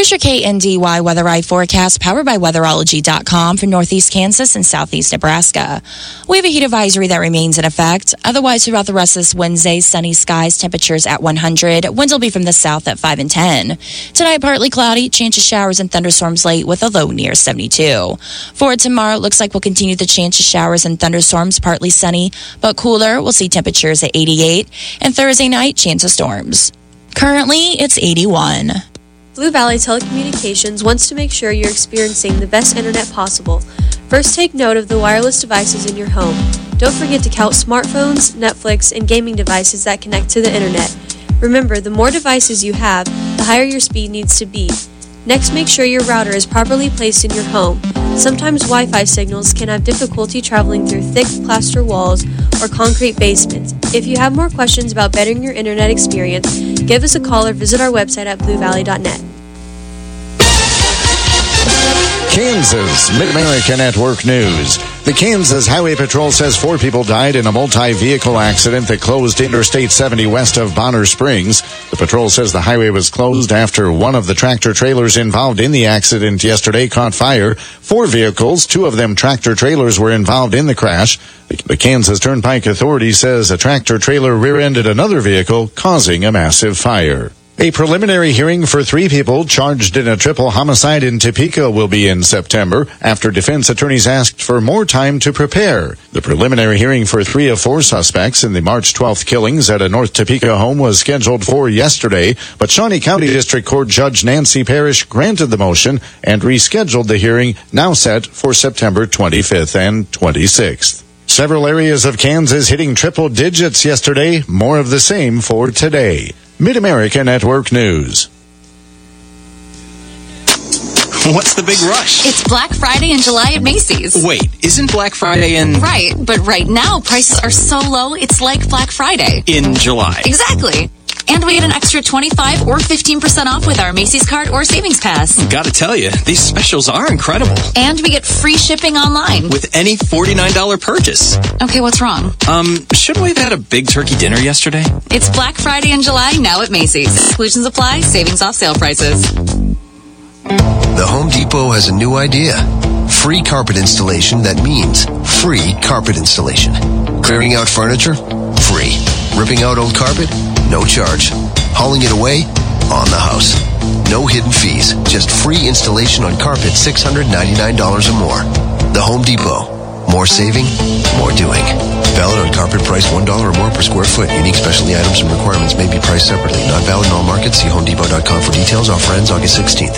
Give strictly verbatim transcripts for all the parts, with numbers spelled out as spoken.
Here's your K N D Y Weather Eye forecast powered by weatherology dot com for northeast Kansas and southeast Nebraska. We have a heat advisory that remains in effect. Otherwise, throughout the rest of this Wednesday, sunny skies, temperatures at one hundred. Winds will be from the south at five and ten. Tonight, partly cloudy, chance of showers and thunderstorms late with a low near seventy-two. For tomorrow, it looks like we'll continue the chance of showers and thunderstorms, partly sunny, but cooler. We'll see temperatures at eighty-eight. And Thursday night, chance of storms. Currently, it's eighty-one. Blue Valley Telecommunications wants to make sure you're experiencing the best internet possible. First, take note of the wireless devices in your home. Don't forget to count smartphones, Netflix, and gaming devices that connect to the internet. Remember, the more devices you have, the higher your speed needs to be. Next, make sure your router is properly placed in your home. Sometimes Wi-Fi signals can have difficulty traveling through thick plaster walls or concrete basements. If you have more questions about bettering your internet experience, give us a call or visit our website at blue valley dot net. Kansas Mid-America Network News. The Kansas Highway Patrol says four people died in a multi-vehicle accident that closed Interstate seventy west of Bonner Springs. The patrol says the highway was closed after one of the tractor trailers involved in the accident yesterday caught fire. Four vehicles, two of them tractor trailers, were involved in the crash. The Kansas Turnpike Authority says a tractor trailer rear-ended another vehicle, causing a massive fire. A preliminary hearing for three people charged in a triple homicide in Topeka will be in September after defense attorneys asked for more time to prepare. The preliminary hearing for three of four suspects in the March twelfth killings at a North Topeka home was scheduled for yesterday, but Shawnee County District Court Judge Nancy Parrish granted the motion and rescheduled the hearing, now set for September twenty-fifth and twenty-sixth. Several areas of Kansas hitting triple digits yesterday, more of the same for today. Mid-America Network News. What's the big rush? It's Black Friday in July at Macy's. Wait, isn't Black Friday in... Right, but right now prices are so low, it's like Black Friday. In July. Exactly. And we get an extra twenty-five or fifteen percent off with our Macy's card or Savings Pass. Gotta tell you, these specials are incredible. And we get free shipping online. With any forty-nine dollars purchase. Okay, what's wrong? Um, shouldn't we have had a big turkey dinner yesterday? It's Black Friday in July now at Macy's. Exclusions apply, savings off sale prices. The Home Depot has a new idea. Free carpet installation that means free carpet installation. Clearing out furniture? Free. Ripping out old carpet? No charge. Hauling it away? On the house. No hidden fees. Just free installation on carpet, six hundred ninety-nine dollars or more. The Home Depot. More saving, more doing. Valid on carpet price one dollar or more per square foot. Unique specialty items and requirements may be priced separately. Not valid in all markets. See home depot dot com for details. Offer ends August sixteenth.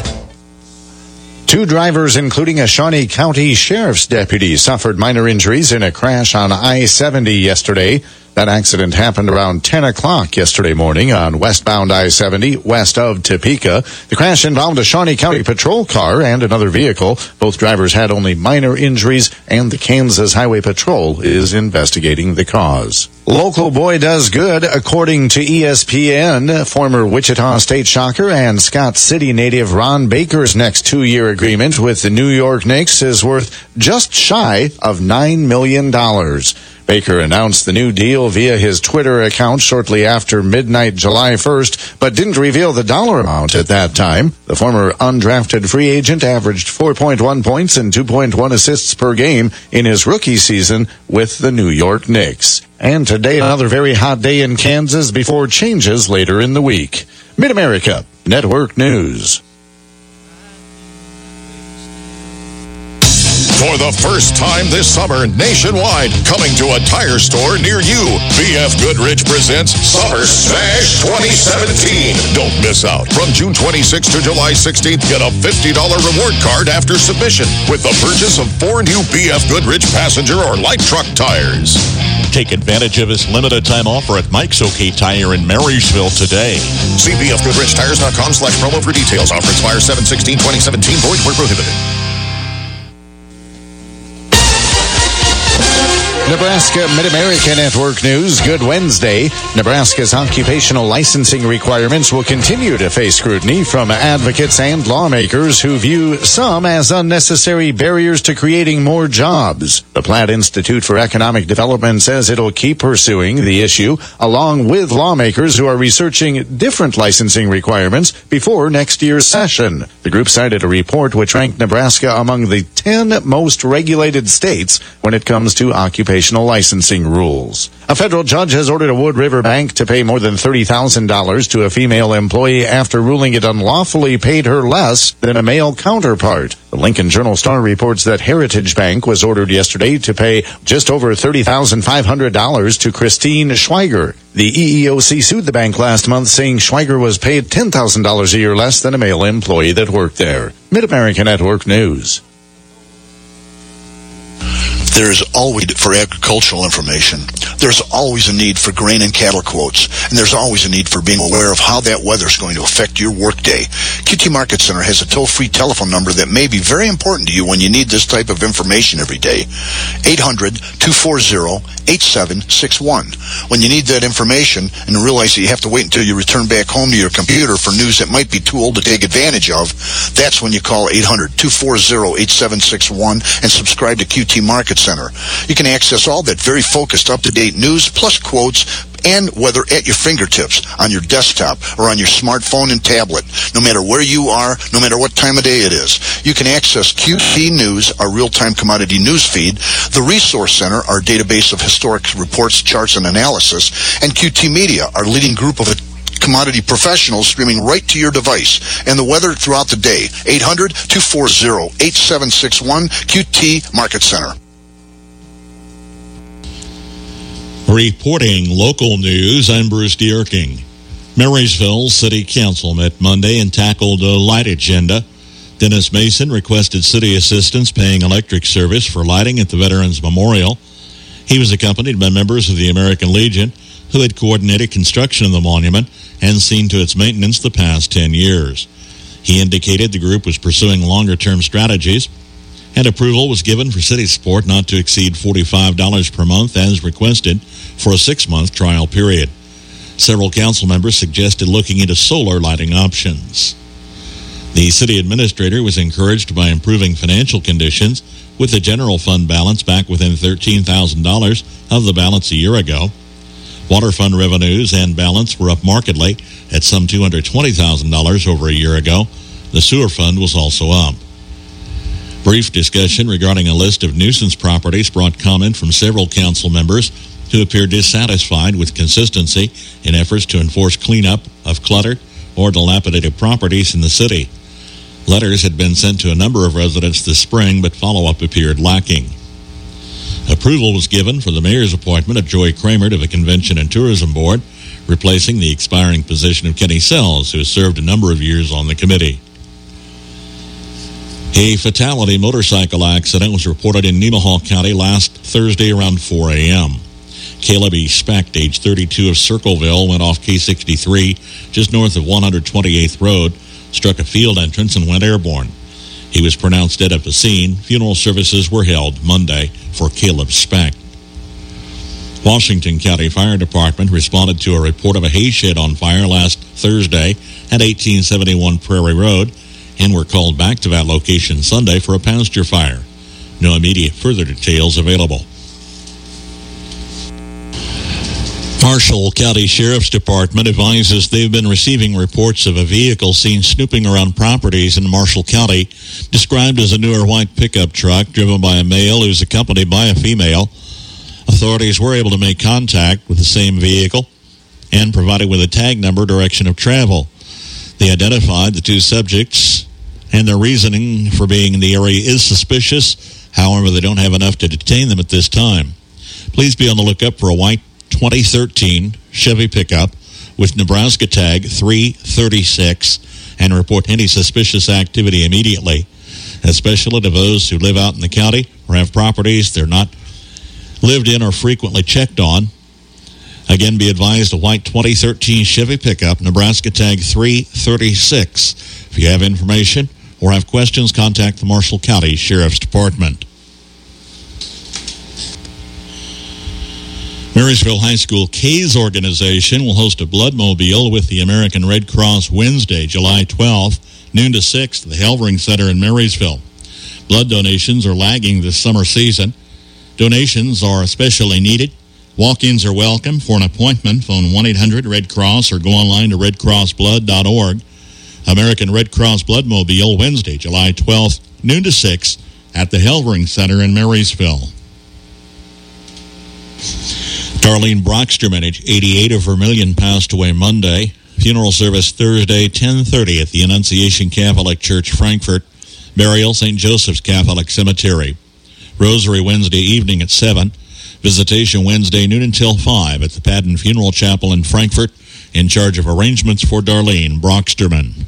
Two drivers, including a Shawnee County Sheriff's deputy, suffered minor injuries in a crash on I seventy yesterday. That accident happened around ten o'clock yesterday morning on westbound I seventy, west of Topeka. The crash involved a Shawnee County patrol car and another vehicle. Both drivers had only minor injuries, and the Kansas Highway Patrol is investigating the cause. Local boy does good, according to E S P N. Former Wichita State Shocker and Scott City native Ron Baker's next two-year agreement with the New York Knicks is worth just shy of nine million dollars. Baker announced the new deal via his Twitter account shortly after midnight July first, but didn't reveal the dollar amount at that time. The former undrafted free agent averaged four point one points and two point one assists per game in his rookie season with the New York Knicks. And today, another very hot day in Kansas before changes later in the week. Mid-America Network News. For the first time this summer, nationwide, coming to a tire store near you, B F Goodrich presents Summer Smash twenty seventeen. Don't miss out. From June twenty-sixth to July sixteenth, get a fifty dollars reward card after submission with the purchase of four new B F Goodrich passenger or light truck tires. Take advantage of this limited time offer at Mike's OK Tire in Marysville today. See B F Goodrich Tires dot com slash promo for details. Offer expires seven sixteen twenty seventeen. Void where prohibited. Nebraska Mid-America Network News. Good Wednesday. Nebraska's occupational licensing requirements will continue to face scrutiny from advocates and lawmakers who view some as unnecessary barriers to creating more jobs. The Platt Institute for Economic Development says it'll keep pursuing the issue along with lawmakers who are researching different licensing requirements before next year's session. The group cited a report which ranked Nebraska among the ten most regulated states when it comes to occupational licensing rules. A federal judge has ordered a Wood River bank to pay more than thirty thousand dollars to a female employee after ruling it unlawfully paid her less than a male counterpart. The Lincoln Journal-Star reports that Heritage Bank was ordered yesterday to pay just over thirty thousand five hundred dollars to Christine Schweiger. The E E O C sued the bank last month, saying Schweiger was paid ten thousand dollars a year less than a male employee that worked there. Mid-America Network News. There's always, for agricultural information, there's always a need for grain and cattle quotes, and there's always a need for being aware of how that weather is going to affect your workday. Q T Market Center has a toll-free telephone number that may be very important to you when you need this type of information every day. eight hundred, two four zero, eight seven six one. When you need that information and realize that you have to wait until you return back home to your computer for news that might be too old to take advantage of, that's when you call eight hundred, two four zero, eight seven six one and subscribe to Q T Market Center. You can access all that very focused, up-to-date news, plus quotes and weather at your fingertips on your desktop or on your smartphone and tablet, no matter where you are, no matter what time of day it is. You can access Q T News, our real-time commodity news feed, the Resource Center, our database of historic reports, charts, and analysis, and Q T Media, our leading group of commodity professionals streaming right to your device, and the weather throughout the day. eight hundred, two four zero, eight seven six one, Q T Market Center. Reporting local news, I'm Bruce Dierking. Marysville City Council met Monday and tackled a light agenda. Dennis Mason requested city assistance paying electric service for lighting at the Veterans Memorial. He was accompanied by members of the American Legion who had coordinated construction of the monument and seen to its maintenance the past ten years. He indicated the group was pursuing longer-term strategies, and approval was given for city support not to exceed forty-five dollars per month as requested for a six-month trial period. Several council members suggested looking into solar lighting options. The city administrator was encouraged by improving financial conditions, with the general fund balance back within thirteen thousand dollars of the balance a year ago. Water fund revenues and balance were up markedly at some two hundred twenty thousand dollars over a year ago. The sewer fund was also up. Brief discussion regarding a list of nuisance properties brought comment from several council members who appear dissatisfied with consistency in efforts to enforce cleanup of cluttered or dilapidated properties in the city. Letters had been sent to a number of residents this spring, but follow-up appeared lacking. Approval was given for the mayor's appointment of Joy Kramer to the Convention and Tourism Board, replacing the expiring position of Kenny Sells, who has served a number of years on the committee. A fatality motorcycle accident was reported in Nemaha County last Thursday around four a.m. Caleb E. Specht, age thirty-two, of Circleville, went off K sixty-three just north of one hundred twenty-eighth Road, struck a field entrance, and went airborne. He was pronounced dead at the scene. Funeral services were held Monday for Caleb Specht. Washington County Fire Department responded to a report of a hay shed on fire last Thursday at eighteen seventy-one Prairie Road, and were called back to that location Sunday for a pasture fire. No immediate further details available. Marshall County Sheriff's Department advises they've been receiving reports of a vehicle seen snooping around properties in Marshall County, described as a newer white pickup truck driven by a male who's accompanied by a female. Authorities were able to make contact with the same vehicle and provided with a tag number, direction of travel. They identified the two subjects, and their reasoning for being in the area is suspicious. However, they don't have enough to detain them at this time. Please be on the lookout for a white twenty thirteen Chevy pickup with Nebraska tag three thirty-six and report any suspicious activity immediately, especially to those who live out in the county or have properties they're not lived in or frequently checked on. Again, be advised, a white twenty thirteen Chevy pickup, Nebraska tag three thirty-six. If you have information or have questions, contact the Marshall County Sheriff's Department. Marysville High School K's organization will host a bloodmobile with the American Red Cross Wednesday, July twelfth, noon to six at the Helvering Center in Marysville. Blood donations are lagging this summer season. Donations are especially needed. Walk-ins are welcome. For an appointment, phone one eight hundred red cross or go online to red cross blood dot org. American Red Cross Bloodmobile, Wednesday, July twelfth, noon to six at the Helvering Center in Marysville. Darlene Brocksterman, age eighty-eight, of Vermilion, passed away Monday. Funeral service Thursday, ten thirty at the Annunciation Catholic Church, Frankfort. Burial, Saint Joseph's Catholic Cemetery. Rosary Wednesday evening at seven. Visitation Wednesday noon until five at the Padden Funeral Chapel in Frankfort. In charge of arrangements for Darlene Brocksterman.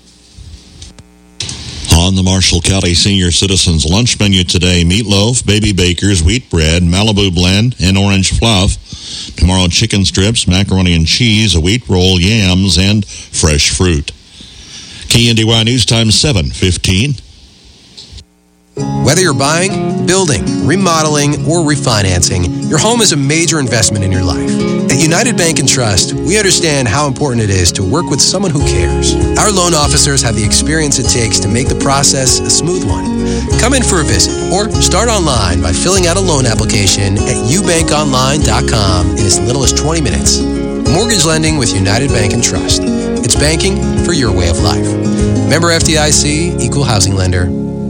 On the Marshall County Senior Citizens lunch menu today, meatloaf, baby bakers, wheat bread, Malibu blend, and orange fluff. Tomorrow, chicken strips, macaroni and cheese, a wheat roll, yams, and fresh fruit. K N D Y News Time seven fifteen. Whether you're buying, building, remodeling, or refinancing, your home is a major investment in your life. At United Bank and Trust, we understand how important it is to work with someone who cares. Our loan officers have the experience it takes to make the process a smooth one. Come in for a visit or start online by filling out a loan application at u bank online dot com in as little as twenty minutes. Mortgage lending with United Bank and Trust. It's banking for your way of life. Member F D I C, Equal Housing Lender.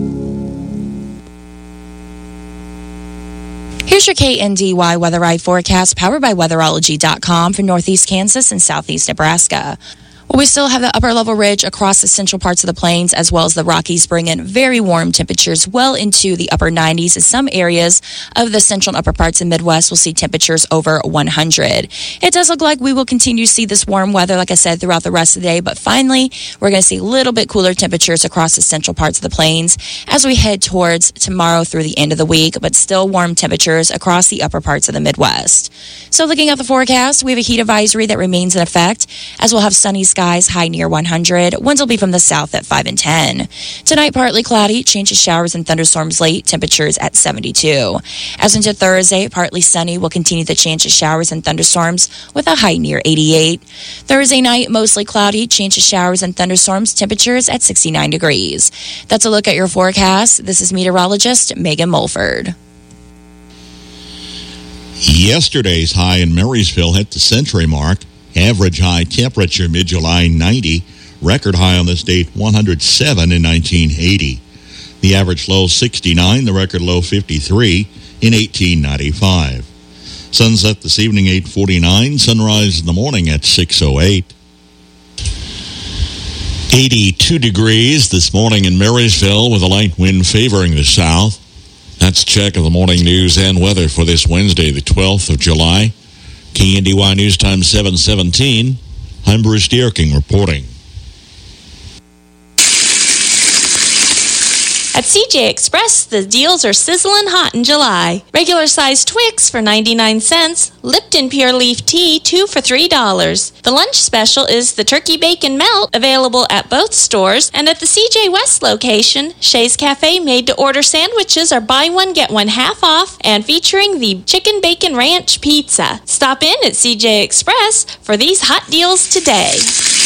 Here's your K N D Y Weather Eye forecast, powered by weatherology dot com for Northeast Kansas and Southeast Nebraska. Well, we still have the upper level ridge across the central parts of the plains, as well as the Rockies, bring in very warm temperatures well into the upper nineties. As some areas of the central and upper parts of the Midwest will see temperatures over one hundred. It does look like we will continue to see this warm weather, like I said, throughout the rest of the day. But finally, we're going to see a little bit cooler temperatures across the central parts of the plains as we head towards tomorrow through the end of the week, but still warm temperatures across the upper parts of the Midwest. So looking at the forecast, we have a heat advisory that remains in effect, as we'll have sunny skies, high near one hundred. Winds will be from the south at five and ten. Tonight, partly cloudy, change of showers and thunderstorms late, temperatures at seventy-two. As into Thursday, partly sunny, will continue the change of showers and thunderstorms with a high near eighty-eight. Thursday night, mostly cloudy, change of showers and thunderstorms, temperatures at sixty-nine degrees. That's a look at your forecast. This is meteorologist Megan Mulford. Yesterday's high in Marysville hit the century mark. Average high temperature mid-July ninety. Record high on this date one hundred seven in nineteen eighty. The average low sixty-nine. The record low fifty-three in eighteen ninety-five. Sunset this evening eight forty-nine. Sunrise in the morning at six oh eight. eighty-two degrees this morning in Marysville with a light wind favoring the south. That's a check of the morning news and weather for this Wednesday, the twelfth of July. K N D Y News Time seven seventeen. I'm Bruce Dierking reporting. At C J Express, the deals are sizzling hot in July. Regular size Twix for ninety-nine cents. Lipton Pure Leaf Tea, two for three dollars. The lunch special is the Turkey Bacon Melt, available at both stores. And at the C J West location, Shays Cafe made-to-order sandwiches are buy one, get one half off, and featuring the Chicken Bacon Ranch Pizza. Stop in at C J Express for these hot deals today.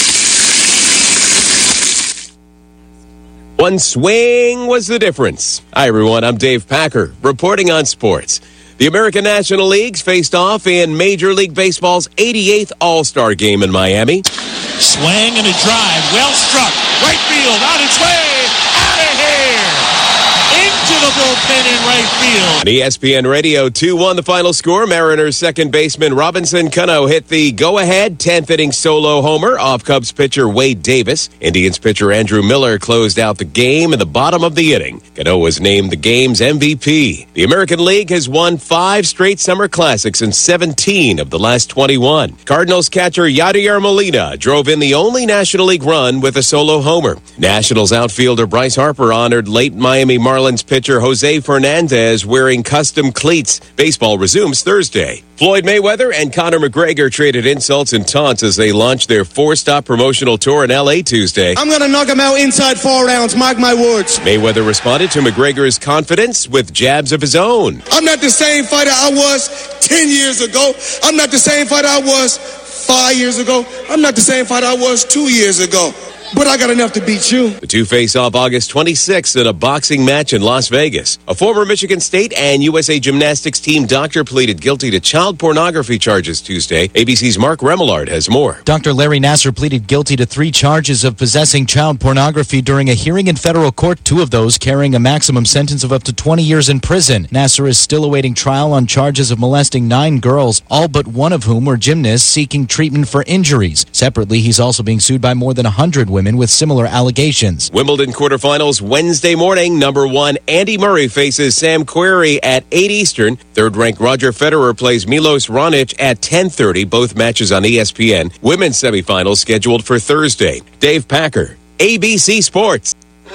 One swing was the difference. Hi, everyone. I'm Dave Packer, reporting on sports. The American National Leagues faced off in Major League Baseball's eighty-eighth All-Star Game in Miami. Swing and a drive. Well struck. Right field. On its way. Out of here. Into the bullpen in right field. On E S P N Radio, two one the final score. Mariners second baseman Robinson Cano hit the go-ahead tenth inning solo homer off Cubs pitcher Wade Davis. Indians pitcher Andrew Miller closed out the game in the bottom of the inning. Cano was named the game's M V P. The American League has won five straight summer classics and seventeen of the last twenty-one. Cardinals catcher Yadier Molina drove in the only National League run with a solo homer. Nationals outfielder Bryce Harper honored late Miami Marlins pitcher Jose Fernandez Fernandez wearing custom cleats. Baseball resumes Thursday. Floyd Mayweather and Conor McGregor traded insults and taunts as they launched their four-stop promotional tour in L A Tuesday. I'm going to knock him out inside four rounds, mark my words. Mayweather responded to McGregor's confidence with jabs of his own. I'm not the same fighter I was ten years ago. I'm not the same fighter I was five years ago. I'm not the same fighter I was two years ago. But I got enough to beat you. The two face off August twenty-sixth in a boxing match in Las Vegas. A former Michigan State and U S A Gymnastics team doctor pleaded guilty to child pornography charges Tuesday. A B C's Mark Remillard has more. Doctor Larry Nassar pleaded guilty to three charges of possessing child pornography during a hearing in federal court, two of those carrying a maximum sentence of up to twenty years in prison. Nassar is still awaiting trial on charges of molesting nine girls, all but one of whom were gymnasts seeking treatment for injuries. Separately, he's also being sued by more than one hundred women with similar allegations. Wimbledon quarterfinals Wednesday morning. Number one, Andy Murray faces Sam Querrey at eight Eastern. Third-ranked Roger Federer plays Milos Raonic at ten thirty. Both matches on E S P N. Women's semifinals scheduled for Thursday. Dave Packer, A B C Sports.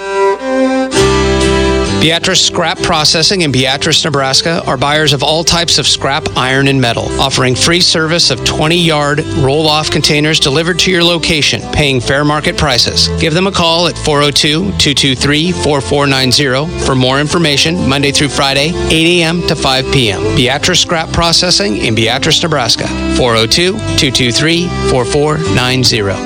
Beatrice Scrap Processing in Beatrice, Nebraska are buyers of all types of scrap, iron, and metal, offering free service of twenty-yard roll-off containers delivered to your location, paying fair market prices. Give them a call at four oh two, two two three, four four nine zero for more information, Monday through Friday, eight a.m. to five p.m. Beatrice Scrap Processing in Beatrice, Nebraska, four oh two, two two three, four four nine zero.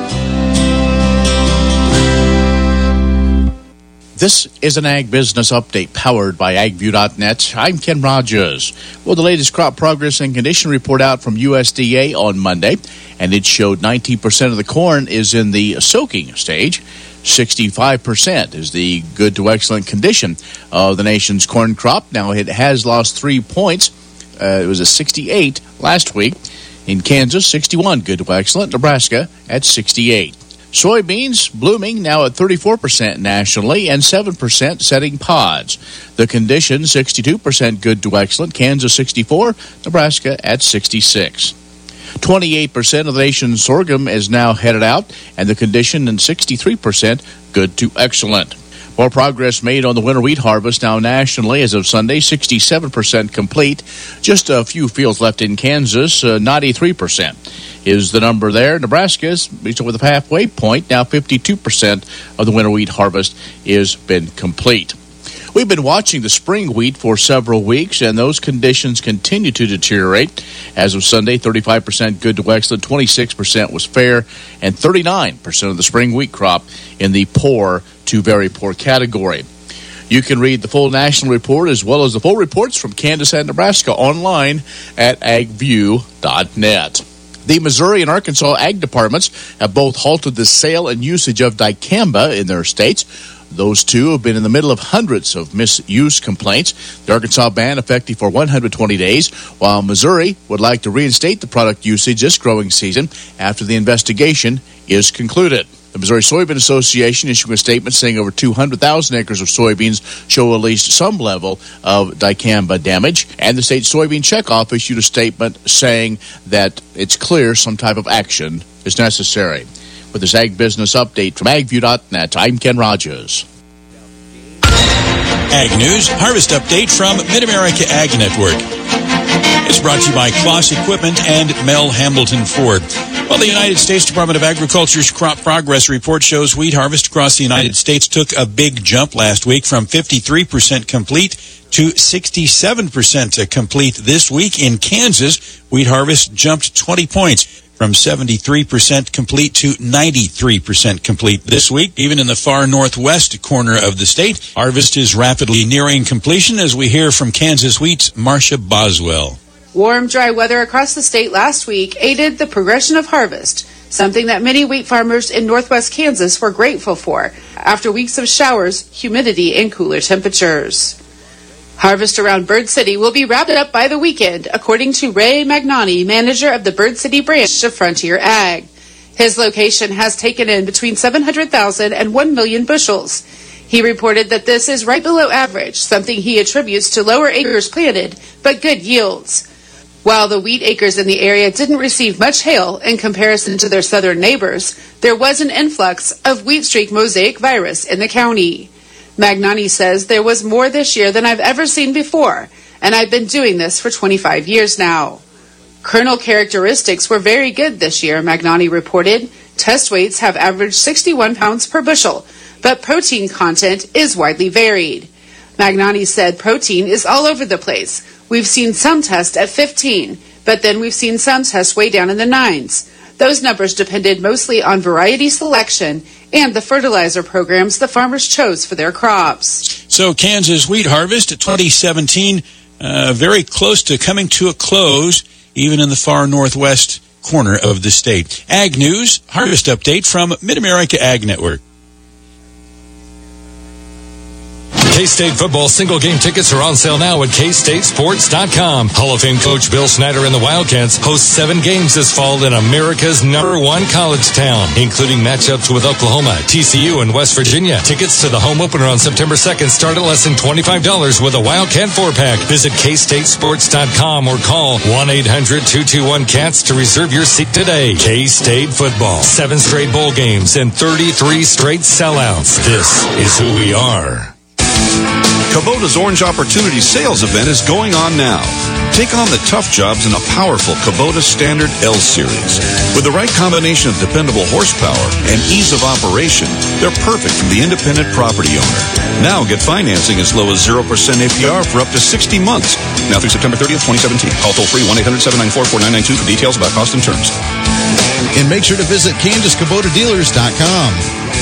This is an Ag Business Update powered by ag view dot net. I'm Ken Rogers. Well, the latest crop progress and condition report out from U S D A on Monday, and it showed nineteen percent of the corn is in the soaking stage. sixty-five percent is the good to excellent condition of the nation's corn crop. Now, it has lost three points. Uh, it was a sixty-eight last week. In Kansas, sixty-one good to excellent. Nebraska at sixty-eight. Soybeans blooming now at thirty-four percent nationally and seven percent setting pods. The condition, sixty-two percent good to excellent. Kansas sixty-four, Nebraska at sixty-six. twenty-eight percent of the nation's sorghum is now headed out, and the condition in sixty-three percent good to excellent. More progress made on the winter wheat harvest now nationally as of Sunday, sixty-seven percent complete. Just a few fields left in Kansas, uh, ninety-three percent is the number there. Nebraska's reached over the halfway point. Now fifty-two percent of the winter wheat harvest is been complete. We've been watching the spring wheat for several weeks, and those conditions continue to deteriorate. As of Sunday, thirty-five percent good to excellent, twenty-six percent was fair, and thirty-nine percent of the spring wheat crop in the poor to very poor category. You can read the full national report as well as the full reports from Kansas and Nebraska online at ag view dot net. The Missouri and Arkansas ag departments have both halted the sale and usage of dicamba in their states. Those two have been in the middle of hundreds of misuse complaints. The Arkansas ban effective for one hundred twenty days, while Missouri would like to reinstate the product usage this growing season after the investigation is concluded. The Missouri Soybean Association issuing a statement saying over two hundred thousand acres of soybeans show at least some level of dicamba damage. And the state soybean checkoff issued a statement saying that it's clear some type of action is necessary. With this Ag Business Update from ag view dot net, I'm Ken Rogers. Ag News Harvest Update from Mid-America Ag Network. It's brought to you by Kloss Equipment and Mel Hambleton Ford. Well, the United States Department of Agriculture's Crop Progress Report shows wheat harvest across the United States took a big jump last week from fifty-three percent complete to sixty-seven percent complete this week. In Kansas, wheat harvest jumped twenty points from seventy-three percent complete to ninety-three percent complete this week. Even in the far northwest corner of the state, harvest is rapidly nearing completion, as we hear from Kansas Wheat's Marcia Boswell. Warm, dry weather across the state last week aided the progression of harvest, something that many wheat farmers in northwest Kansas were grateful for after weeks of showers, humidity, and cooler temperatures. Harvest around Bird City will be wrapped up by the weekend, according to Ray Magnani, manager of the Bird City branch of Frontier Ag. His location has taken in between seven hundred thousand and one million bushels. He reported that this is right below average, something he attributes to lower acres planted, but good yields. While the wheat acres in the area didn't receive much hail in comparison to their southern neighbors, there was an influx of wheat streak mosaic virus in the county. Magnani says there was more this year than I've ever seen before, and I've been doing this for twenty-five years now. Kernel characteristics were very good this year, Magnani reported. Test weights have averaged sixty-one pounds per bushel, but protein content is widely varied. Magnani said protein is all over the place. We've seen some test at fifteen, but then we've seen some tests way down in the nines. Those numbers depended mostly on variety selection and the fertilizer programs the farmers chose for their crops. So Kansas wheat harvest twenty seventeen, uh, very close to coming to a close, even in the far northwest corner of the state. Ag News, harvest update from Mid-America Ag Network. K-State football single-game tickets are on sale now at K State Sports dot com. Hall of Fame coach Bill Snyder and the Wildcats host seven games this fall in America's number one college town, including matchups with Oklahoma, T C U, and West Virginia. Tickets to the home opener on September second start at less than twenty-five dollars with a Wildcat four-pack. Visit K State Sports dot com or call one eight hundred two two one C A T S to reserve your seat today. K-State football. Seven straight bowl games and thirty-three straight sellouts. This is who we are. Kubota's Orange Opportunity Sales Event is going on now. Take on the tough jobs in a powerful Kubota Standard L Series. With the right combination of dependable horsepower and ease of operation, they're perfect for the independent property owner. Now get financing as low as zero percent A P R for up to sixty months. Now through September thirtieth, twenty seventeen. Call toll-free one eight hundred seven nine four four nine nine two for details about cost and terms. And make sure to visit Kansas Kubota Dealers dot com.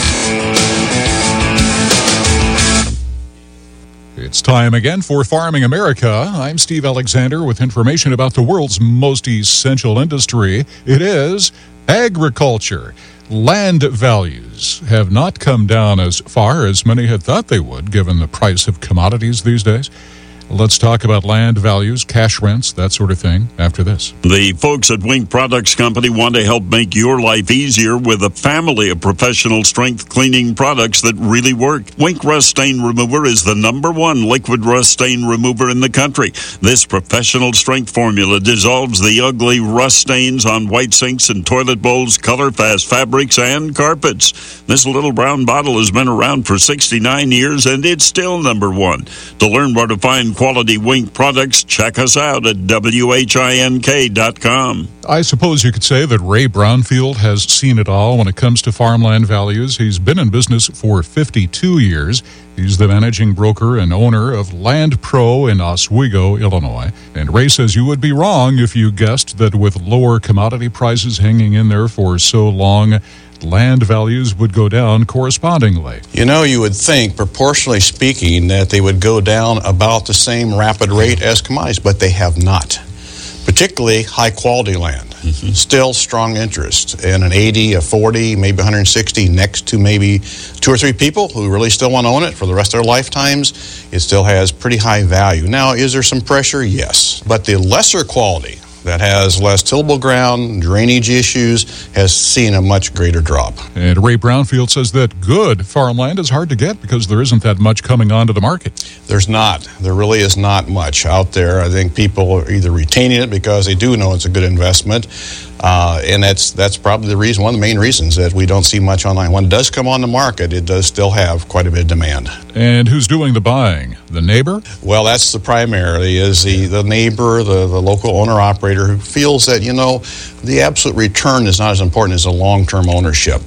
It's time again for Farming America. I'm Steve Alexander with information about the world's most essential industry. It is agriculture. Land values have not come down as far as many had thought they would, given the price of commodities these days. Let's talk about land values, cash rents, that sort of thing, after this. The folks at Wink Products Company want to help make your life easier with a family of professional strength cleaning products that really work. Wink Rust Stain Remover is the number one liquid rust stain remover in the country. This professional strength formula dissolves the ugly rust stains on white sinks and toilet bowls, color-fast fabrics, and carpets. This little brown bottle has been around for sixty-nine years, and it's still number one. To learn where to find quality Wink products, check us out at W H I N K dot com. I suppose you could say that Ray Brownfield has seen it all when it comes to farmland values. He's been in business for fifty-two years. He's the managing broker and owner of Land Pro in Oswego, Illinois. And Ray says you would be wrong if you guessed that with lower commodity prices hanging in there for so long, land values would go down correspondingly. You know, you would think, proportionally speaking, that they would go down about the same rapid rate as commodities, but they have not. Particularly high-quality land. Mm-hmm. Still strong interest in an eighty, a forty, maybe one hundred sixty next to maybe two or three people who really still want to own it for the rest of their lifetimes. It still has pretty high value. Now, is there some pressure? Yes. But the lesser quality that has less tillable ground, drainage issues, has seen a much greater drop. And Ray Brownfield says that good farmland is hard to get because there isn't that much coming onto the market. There's not. There really is not much out there. I think people are either retaining it because they do know it's a good investment, uh, and that's that's probably the reason, one of the main reasons that we don't see much online. When it does come on the market, it does still have quite a bit of demand. And who's doing the buying? The neighbor? Well, that's the primarily is the, the neighbor, the, the local owner-operator who feels that, you know, the absolute return is not as important as a long-term ownership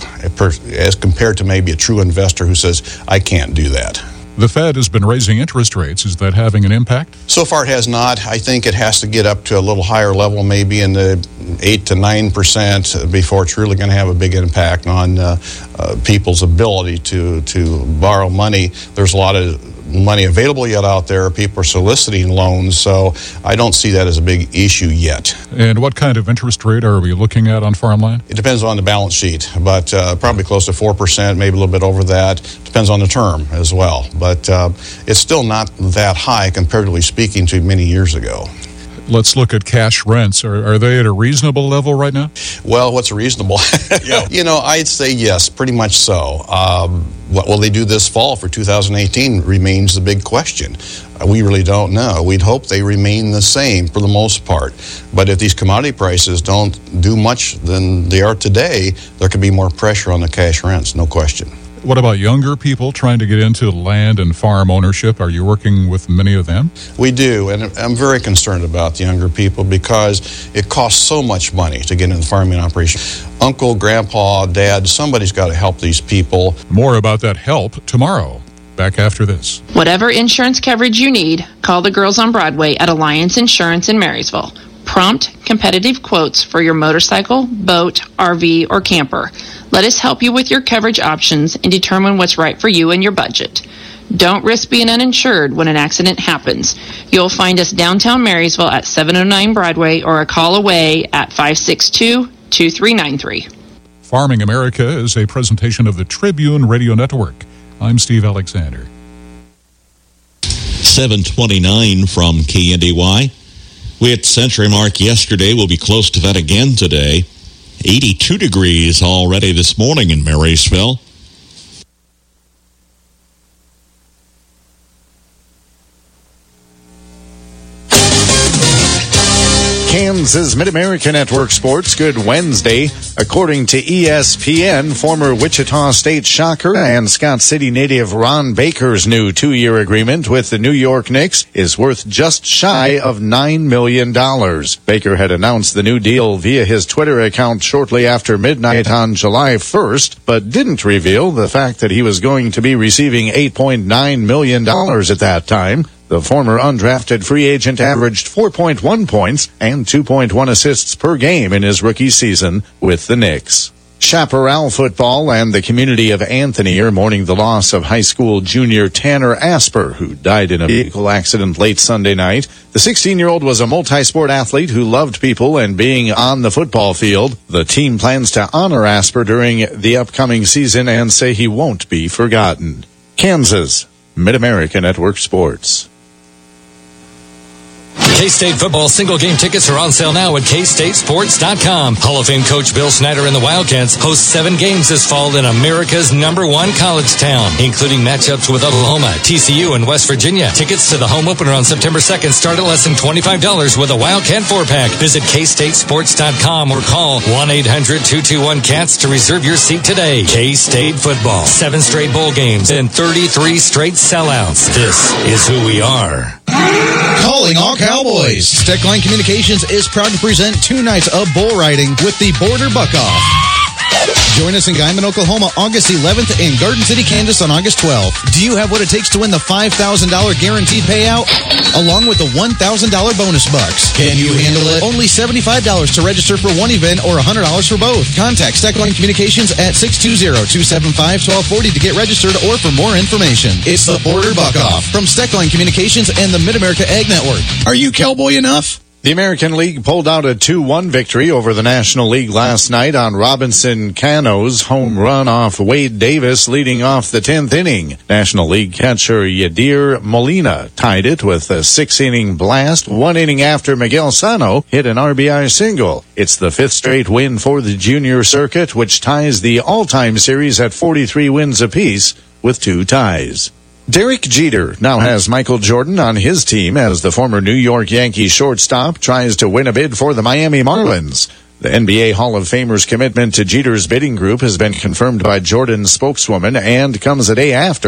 as compared to maybe a true investor who says, I can't do that. The Fed has been raising interest rates. Is that having an impact? So far it has not. I think it has to get up to a little higher level, maybe in the eight to nine percent, before it's really going to have a big impact on uh, uh, people's ability to, to borrow money. There's a lot of money available yet out there. People are soliciting loans, so I don't see that as a big issue yet. And what kind of interest rate are we looking at on farmland? It depends on the balance sheet, but uh, probably close to four percent, maybe a little bit over that. Depends on the term as well, but uh, it's still not that high, comparatively speaking, to many years ago. Let's look at cash rents. Are, are they at a reasonable level right now? Well, what's reasonable? Yeah. You know, I'd say yes, pretty much so. Um, what will they do this fall for two thousand eighteen remains the big question. Uh, we really don't know. We'd hope they remain the same for the most part. But if these commodity prices don't do much than they are today, there could be more pressure on the cash rents, no question. What about younger people trying to get into land and farm ownership? Are you working with many of them? We do, and I'm very concerned about the younger people because it costs so much money to get into the farming operation. Uncle, grandpa, dad, somebody's got to help these people. More about that help tomorrow. Back after this. Whatever insurance coverage you need, call the girls on Broadway at Alliance Insurance in Marysville. Prompt, competitive quotes for your motorcycle, boat, R V, or camper. Let us help you with your coverage options and determine what's right for you and your budget. Don't risk being uninsured when an accident happens. You'll find us downtown Marysville at seven oh nine Broadway or a call away at five six two, two three nine three. Farming America is a presentation of the Tribune Radio Network. I'm Steve Alexander. seven twenty-nine from K N D Y. We hit century mark yesterday. We'll be close to that again today. eighty-two degrees already this morning in Marysville. Kansas Mid-America Network Sports, good Wednesday. According to E S P N, former Wichita State Shocker and Scott City native Ron Baker's new two-year agreement with the New York Knicks is worth just shy of nine million dollars. Baker had announced the new deal via his Twitter account shortly after midnight on July first, but didn't reveal the fact that he was going to be receiving eight point nine million dollars at that time. The former undrafted free agent averaged four point one points and two point one assists per game in his rookie season with the Knicks. Chaparral football and the community of Anthony are mourning the loss of high school junior Tanner Asper, who died in a vehicle accident late Sunday night. The sixteen-year-old was a multi-sport athlete who loved people and being on the football field. The team plans to honor Asper during the upcoming season and say he won't be forgotten. Kansas Mid-America Network Sports. K-State football single-game tickets are on sale now at K State Sports dot com. Hall of Fame coach Bill Snyder and the Wildcats host seven games this fall in America's number one college town, including matchups with Oklahoma, T C U, and West Virginia. Tickets to the home opener on September second start at less than twenty-five dollars with a Wildcat four-pack. Visit K State Sports dot com or call one eight hundred, two two one, C A T S to reserve your seat today. K-State football. Seven straight bowl games and thirty-three straight sellouts. This is who we are. Calling all Cowboys. Steckline Communications is proud to present two nights of bull riding with the Border Buck-Off. Join us in Guyman, Oklahoma, August eleventh, and Garden City, Kansas on August twelfth. Do you have what it takes to win the five thousand dollars guaranteed payout, along with the one thousand dollars bonus bucks? Can you handle it? Only seventy-five dollars to register for one event or one hundred dollars for both. Contact Steckline Communications at six two zero, two seven five, one two four zero to get registered or for more information. It's the Border Buck-Off from Steckline Communications and the Mid-America Ag Network. Are you cowboy enough? The American League pulled out a two one victory over the National League last night on Robinson Cano's home run off Wade Davis leading off the tenth inning. National League catcher Yadier Molina tied it with a six-inning blast one inning after Miguel Sano hit an R B I single. It's the fifth straight win for the junior circuit, which ties the all-time series at forty-three wins apiece with two ties. Derek Jeter now has Michael Jordan on his team as the former New York Yankees shortstop tries to win a bid for the Miami Marlins. The N B A Hall of Famer's commitment to Jeter's bidding group has been confirmed by Jordan's spokeswoman and comes a day after